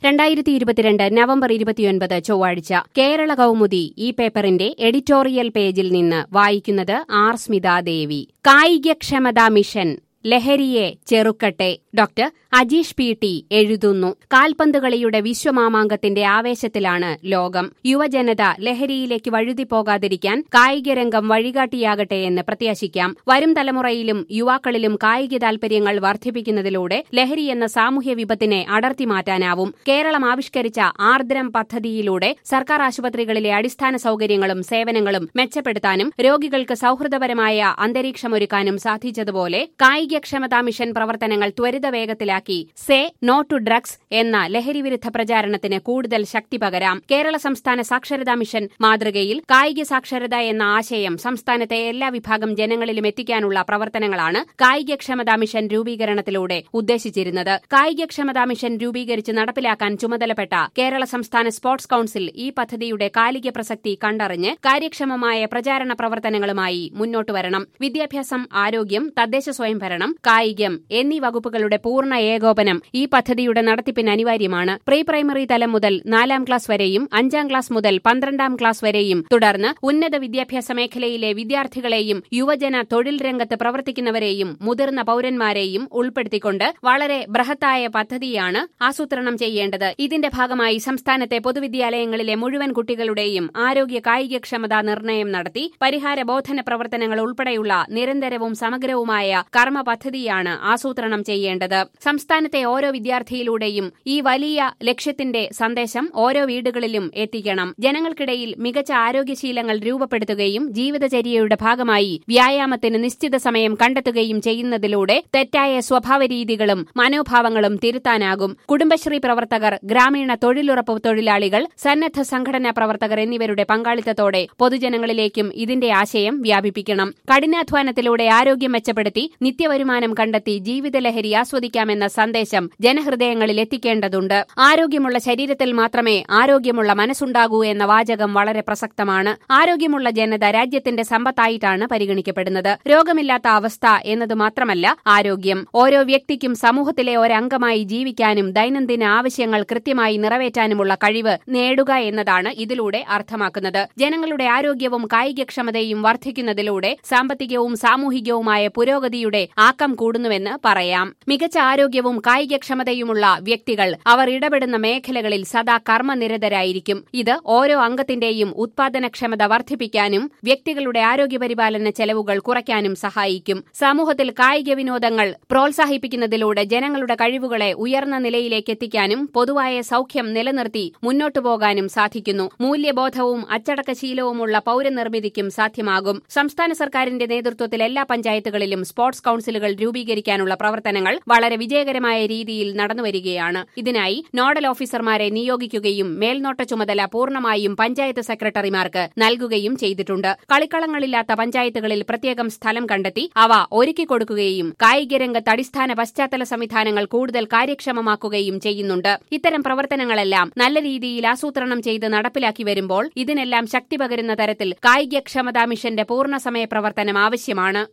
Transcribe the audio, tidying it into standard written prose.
2022 November 29 ചൊവ്വാഴ്ച കേരള കൗമുദി ഈ പേപ്പറിന്റെ എഡിറ്റോറിയൽ പേജിൽ നിന്ന് വായിക്കുന്നത് ആർ സ്മിതാദേവി. കായികക്ഷമതാ മിഷൻ ലഹരിയെ ചെറുക്കട്ടെ. ഡോക്ടർ അജീഷ് പി ടി എഴുതുന്നു. കാൽപന്തുകളിയുടെ വിശ്വമാമാങ്കത്തിന്റെ ആവേശത്തിലാണ് ലോകം. യുവജനത ലഹരിയിലേക്ക് വഴുതിപ്പോകാതിരിക്കാൻ കായികരംഗം വഴികാട്ടിയാകട്ടെ എന്ന് പ്രത്യാശിക്കാം. വരും തലമുറയിലും യുവാക്കളിലും കായിക താൽപര്യങ്ങൾ വർദ്ധിപ്പിക്കുന്നതിലൂടെ ലഹരി എന്ന സാമൂഹ്യ വിപത്തിനെ അടർത്തി മാറ്റാനാവും. കേരളം ആവിഷ്കരിച്ച ആർദ്രം പദ്ധതിയിലൂടെ സർക്കാർ ആശുപത്രികളിലെ അടിസ്ഥാന സൌകര്യങ്ങളും സേവനങ്ങളും മെച്ചപ്പെടുത്താനും രോഗികൾക്ക് സൌഹൃദപരമായ അന്തരീക്ഷമൊരുക്കാനും സാധിച്ചതുപോലെ കായികക്ഷമതാ മിഷൻ പ്രവർത്തനങ്ങൾ ത്വരിതവേഗത്തിലാക്കി സേ നോ ടു ഡ്രഗ്സ് എന്ന ലഹരിവിരുദ്ധ പ്രചാരണത്തിന് കൂടുതൽ ശക്തി പകരാം. കേരള സംസ്ഥാന സാക്ഷരതാ മിഷൻ മാതൃകയിൽ കായിക സാക്ഷരത എന്ന ആശയം സംസ്ഥാനത്തെ എല്ലാ വിഭാഗം ജനങ്ങളിലും എത്തിക്കാനുള്ള പ്രവർത്തനങ്ങളാണ് കായികക്ഷമതാ മിഷൻ രൂപീകരണത്തിലൂടെ ഉദ്ദേശിച്ചിരുന്നത്. കായികക്ഷമതാ മിഷൻ രൂപീകരിച്ച് നടപ്പിലാക്കാൻ ചുമതലപ്പെട്ട കേരള സംസ്ഥാന സ്പോർട്സ് കൌൺസിൽ ഈ പദ്ധതിയുടെ കാലിക പ്രസക്തി കണ്ടറിഞ്ഞ് കാര്യക്ഷമമായ പ്രചാരണ പ്രവർത്തനങ്ങളുമായി മുന്നോട്ടു വരണം. വിദ്യാഭ്യാസം, ആരോഗ്യം, തദ്ദേശ സ്വയംഭരണം, കായികം എന്നീ വകുപ്പുകളുടെ പൂർണ്ണ ഏകോപനം ഈ പദ്ധതിയുടെ നടത്തിപ്പിന് അനിവാര്യമാണ്. പ്രീ പ്രൈമറി തലം മുതൽ 4ാം ക്ലാസ് വരെയും 5ാം ക്ലാസ് മുതൽ 12ാം ക്ലാസ് വരെയും തുടർന്ന് ഉന്നത വിദ്യാഭ്യാസ മേഖലയിലെ വിദ്യാർത്ഥികളെയും യുവജന തൊഴിൽ രംഗത്ത് പ്രവർത്തിക്കുന്നവരെയും മുതിർന്ന പൌരന്മാരെയും ഉൾപ്പെടുത്തിക്കൊണ്ട് വളരെ ബൃഹത്തായ പദ്ധതിയാണ് ആസൂത്രണം ചെയ്യേണ്ടത്. ഇതിന്റെ ഭാഗമായി സംസ്ഥാനത്തെ പൊതുവിദ്യാലയങ്ങളിലെ മുഴുവൻ കുട്ടികളുടെയും ആരോഗ്യ കായികക്ഷമതാ നിർണ്ണയം നടത്തി പരിഹാര ബോധന പ്രവർത്തനങ്ങൾ ഉൾപ്പെടെയുള്ള നിരന്തരവും സമഗ്രവുമായ കർമ്മ പദ്ധതിയാണ് ആസൂത്രണം ചെയ്യേണ്ടത്. സംസ്ഥാനത്തെ ഓരോ വിദ്യാർത്ഥിയിലൂടെയും ഈ വലിയ ലക്ഷ്യത്തിന്റെ സന്ദേശം ഓരോ വീടുകളിലും എത്തിക്കണം. ജനങ്ങൾക്കിടയിൽ മികച്ച ആരോഗ്യശീലങ്ങൾ രൂപപ്പെടുത്തുകയും ജീവിതചര്യയുടെ ഭാഗമായി വ്യായാമത്തിന് നിശ്ചിത സമയം കണ്ടെത്തുകയും ചെയ്യുന്നതിലൂടെ തെറ്റായ സ്വഭാവരീതികളും മനോഭാവങ്ങളും തിരുത്താനാകും. കുടുംബശ്രീ പ്രവർത്തകർ, ഗ്രാമീണ തൊഴിലുറപ്പ് തൊഴിലാളികൾ, സന്നദ്ധ സംഘടനാ പ്രവർത്തകർ എന്നിവരുടെ പങ്കാളിത്തത്തോടെ പൊതുജനങ്ങളിലേക്കും ഇതിന്റെ ആശയം വ്യാപിപ്പിക്കണം. കഠിനാധ്വാനത്തിലൂടെ ആരോഗ്യം മെച്ചപ്പെടുത്തി നിത്യവരുമാനം കണ്ടെത്തി ജീവിതലഹരി ആസ്വദിക്കാമെന്ന സന്ദേശം ജനഹൃദയങ്ങളിൽ എത്തിക്കേണ്ടതുണ്ട്. ആരോഗ്യമുള്ള ശരീരത്തിൽ മാത്രമേ ആരോഗ്യമുള്ള മനസ്സുണ്ടാകൂ എന്ന വാചകം വളരെ പ്രസക്തമാണ്. ആരോഗ്യമുള്ള ജനത രാജ്യത്തിന്റെ സമ്പത്തായിട്ടാണ് പരിഗണിക്കപ്പെടുന്നത്. രോഗമില്ലാത്ത അവസ്ഥ എന്നത് മാത്രമല്ല ആരോഗ്യം. ഓരോ വ്യക്തിക്കും സമൂഹത്തിലെ ഒരംഗമായി ജീവിക്കാനും ദൈനംദിന ആവശ്യങ്ങൾ കൃത്യമായി നിറവേറ്റാനുമുള്ള കഴിവ് നേടുക എന്നതാണ് ഇതിലൂടെ അർത്ഥമാക്കുന്നത്. ജനങ്ങളുടെ ആരോഗ്യവും കായികക്ഷമതയും വർദ്ധിക്കുന്നതിലൂടെ സാമ്പത്തികവും സാമൂഹികവുമായ പുരോഗതിയുടെ ആക്കം കൂടുന്നുവെന്ന് പറയാം. മികച്ച ആരോഗ്യവും കായികക്ഷമതയുമുള്ള വ്യക്തികൾ അവർ ഇടപെടുന്ന മേഖലകളിൽ സദാ കർമ്മനിരതരായിരിക്കും. ഇത് ഓരോ അംഗത്തിന്റെയും ഉത്പാദനക്ഷമത വർദ്ധിപ്പിക്കാനും വ്യക്തികളുടെ ആരോഗ്യപരിപാലന ചെലവുകൾ കുറയ്ക്കാനും സഹായിക്കും. സമൂഹത്തിൽ കായിക വിനോദങ്ങൾ പ്രോത്സാഹിപ്പിക്കുന്നതിലൂടെ ജനങ്ങളുടെ കഴിവുകളെ ഉയർന്ന നിലയിലേക്ക് എത്തിക്കാനും പൊതുവായ സൌഖ്യം നിലനിർത്തി മുന്നോട്ടു പോകാനും സാധിക്കുന്നു. മൂല്യബോധവും അച്ചടക്കശീലവുമുള്ള പൌരനിർമ്മിതിക്കും സാധ്യമാകും. സംസ്ഥാന സർക്കാരിന്റെ നേതൃത്വത്തിൽ എല്ലാ പഞ്ചായത്തുകളിലും സ്പോർട്സ് കൌൺസിലുകൾ രൂപീകരിക്കാനുള്ള പ്രവർത്തനങ്ങൾ വളരെ വിജയകരമായ രീതിയിൽ നടന്നുവരികയാണ്. ഇതിനായി നോഡൽ ഓഫീസർമാരെ നിയോഗിക്കുകയും മേൽനോട്ട ചുമതല പൂർണ്ണമായും പഞ്ചായത്ത് സെക്രട്ടറിമാർക്ക് നൽകുകയും ചെയ്തിട്ടുണ്ട്. കളിക്കളങ്ങളില്ലാത്ത പഞ്ചായത്തുകളിൽ പ്രത്യേകം സ്ഥലം കണ്ടെത്തി അവ ഒരുക്കിക്കൊടുക്കുകയും കായികരംഗത്ത് അടിസ്ഥാന പശ്ചാത്തല സംവിധാനങ്ങൾ കൂടുതൽ കാര്യക്ഷമമാക്കുകയും ചെയ്യുന്നുണ്ട്. ഇത്തരം പ്രവർത്തനങ്ങളെല്ലാം നല്ല രീതിയിൽ ആസൂത്രണം ചെയ്ത് നടപ്പിലാക്കി വരുമ്പോൾ ഇതിനെല്ലാം ശക്തി പകരുന്ന തരത്തിൽ കായികക്ഷമതാ മിഷന്റെ പൂർണ്ണസമയ പ്രവർത്തനം ആവശ്യമാണ്.